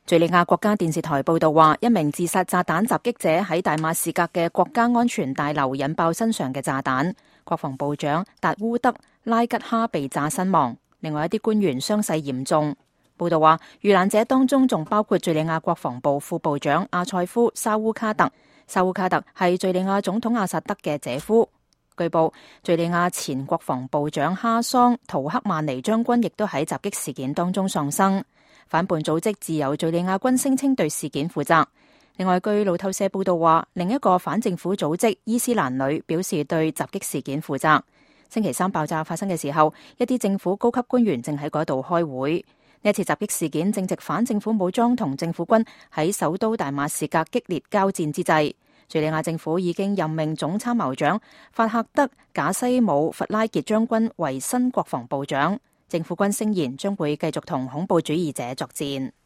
敘利亞國家電視台報道話，一名自殺炸彈襲擊者喺大馬士革嘅國家安全大樓引爆身上嘅炸彈，國防部長達烏德拉吉哈被炸身亡，另外一啲官員傷勢嚴重。報道話，遇難者當中仲包括敘利亞國防部副部長阿塞夫沙烏卡特。沙烏卡特係敘利亞總統阿薩德嘅姐夫。據報，敘利亞前國防部長哈桑圖克曼尼將軍亦都喺襲擊事件當中喪生。反叛組織自由敘利亞軍聲稱對事件負責。另外，據路透社報道話，另一個反政府組織伊斯蘭旅表示對襲擊事件負責。星期三爆炸發生嘅時候，一啲政府高級官員正喺嗰度開會。呢一次襲擊事件正值反政府武裝同政府軍喺首都大馬士革激烈交戰之際。敘利亞政府已經任命總參謀長法赫德賈西姆弗拉傑將軍為新國防部長。政府軍聲言將會繼續同恐怖主義者作戰。